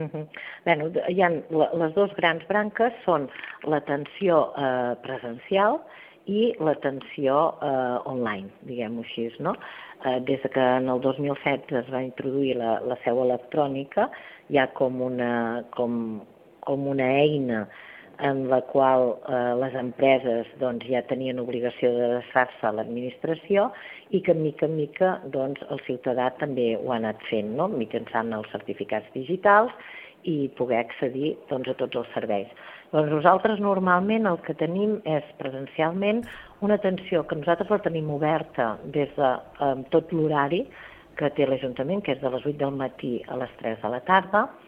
Bueno, hi ha les dues grans branques són l'atenció presencial i l'atenció online, diguem-ho així, no? Des que en el 2007 es va introduir la seu electrònica, hi ha com una eina en la qual les empreses ja tenien obligació d'adreçar-se a l'administració i que, mica en mica, el ciutadà també ho ha anat fent, no? Mitjançant els certificats digitals i poder accedir a tots els serveis. Nosaltres normalment el que tenim és presencialment una atenció que nosaltres la tenim oberta des de tot l'horari que té l'Ajuntament, que és de les 8 del matí a les 3 de la tarda,